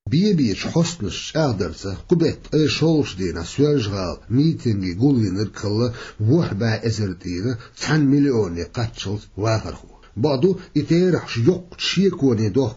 بيبيش حسنش أقدرسه قبت أي شولش دينا سوالجغال ميتنجي قولي نركلا وحبا إزر دينا 10 مليون قاتشلز واخرخو بعضو يتيرح يق شيكوني دوخ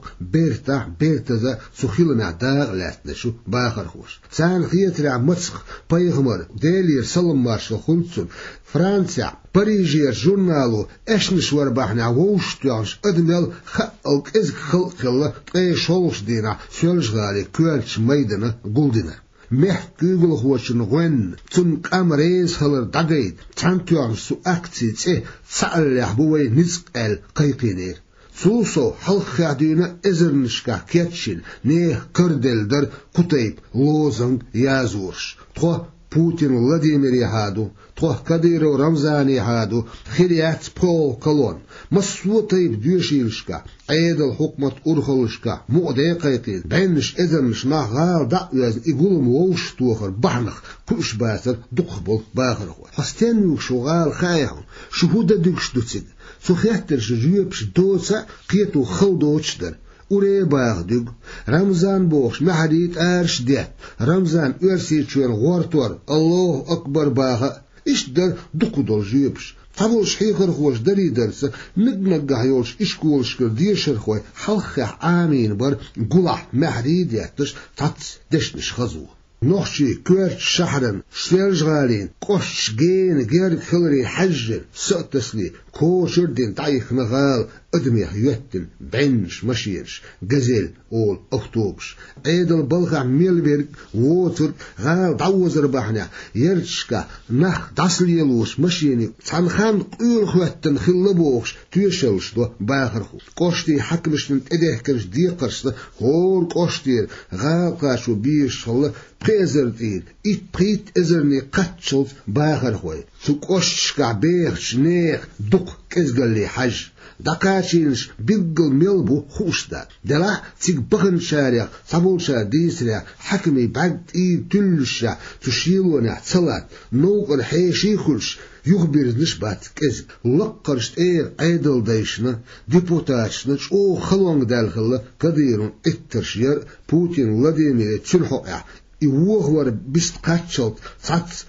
بيرتا ذا سخيل مع داغ لاتنشو باخر خوش سان خيتر عم مسخ بايغمر ديلير سلم مارشال خلصن فرنسا باريجير جورنالو اشنش ورباحنا ووش تيانش ادميل خلق ازق خلق اي شولش دينا سولش غالي كوالش ميدنا قولدنا مح جوجل خوشن غن تن كامريز هلر دقيد تانتيان سو اكتي تي سأل يحبوي نزق قيقينير سوسو حلق يعدينا ازرنشكا كيتشن نيه كردل در كتيب لوزنگ يازورش تخو بوتين ولاديمير يهادو تخو كادير ورمزان يهادو خيريات بول كولون مسوطيب ديوشيلشكا عيدل حكمة أرخلشكا مقدي قيقين بينش إذنش ناغال دعوز إقولم ووش توخر بحنخ كلش باسر دقبل باخر حستين شغال خايهم شهودة دكش دوتسد سوخياتر شجوبش دوتسا قيتو خلدوش در وري باغدق رمضان بوخش محريت ارش ديت رمضان ارسي چون غورتور الله اكبر باغا اش در دقدل جيبش فبوش حيخر خوش دري درس نقنق هيولش اشكولش كر ديشر خوي حلخ عامين بر قلح محريت يتش تاتس دشنش خزو نوحشي كويرت شحرن شتيرج غالين قوش جين غير خلري حجر سقتسلي كوشر دين طايخ مغال ادمي يوتن بنش مشيرش غزل اول اكتوبش ايدل بلغع ميلبرغ ووتر غال دعوز رباحنا يرشكا نخ داسليلوش مشيني تنخان قيل خوتن خلبوخش تيشلش دو باخرخو قوشتي حكمش نتديه كرش ديقرش هول قوشتير غال قاشو بيش خلا بيزردين إت بريت إزرني قتشلت باخر خوي سوكوش كعبيخ نيخ دق كزغلي حج دقاشينش بيقل ميلبو خوشدا دلا تيك بغن شارع صبول شا ديسرع حكمي بعد تلشع تشيلونا صلات نوقر حيشي خلش يخبر نشبات كز لقرشت عيدل دايشنا ديبوتاشنا او خلونغ دالخلا كديرون اترشير بوتين ولاديمير تشلحوع يوهور بيست قاتشلت صاص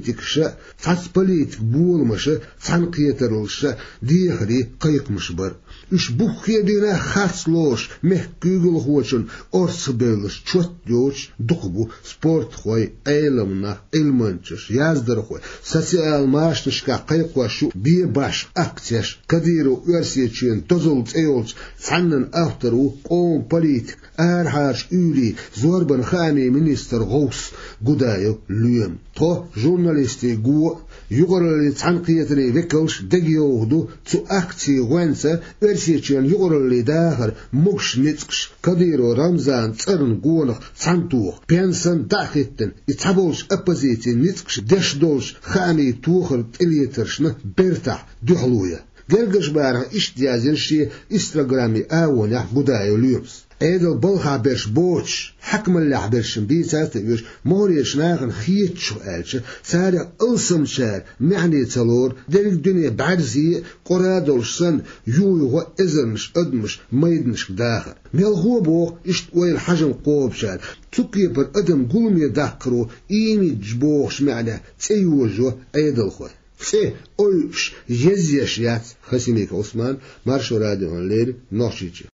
بوليتيك بولمشة تنقيترلشة ديخري قيق مشبر إش بوخ يدينا خاصلوش مه كيغل خوشن أرس بيلش چوت يوش دقبو سبورت خوي ايلمنا المنچش يازدر خوي سوسيال ماشتشكا قيق وشو بي باش اكتش كديرو ارسيچين تزولت ايولش سنن افترو قوم بوليتيك ارهاش يولي زوربن خامي منستر غوس قدايو ليم تو جورناليستي قو يقرر تنقيتني ويكلش دقيوهدو تو اكتي وانسا ارسيچين يقرر داخر مش نتقش كديرو رمزان ترن قونخ سنتوخ بينسن داخيتن يتحبولش ابازيتي نتقش دشدولش خامي توخر تليترشنا بيرتاح دحلويا جرجش بارها اشتيازنشي استرغرامي اونيح قدايو ليومس ايدل بلخا برش بوش حكم اللح برشن بيسات يوش موريش ناغن خيتشو الش سارع السم شار معني تلور دير الدنيا بعرزي قرادولش سن يو ازرنش ادمش ميدنش داخل ميلغو بو اشت ويل حجم قوب شار تقي بر ادم قلم يدقرو ايمي جبوخش معنا تيوجو ايدل خوي سي اوش يزيش يات خسيميك عثمان مارشو راديو لير نوشيتش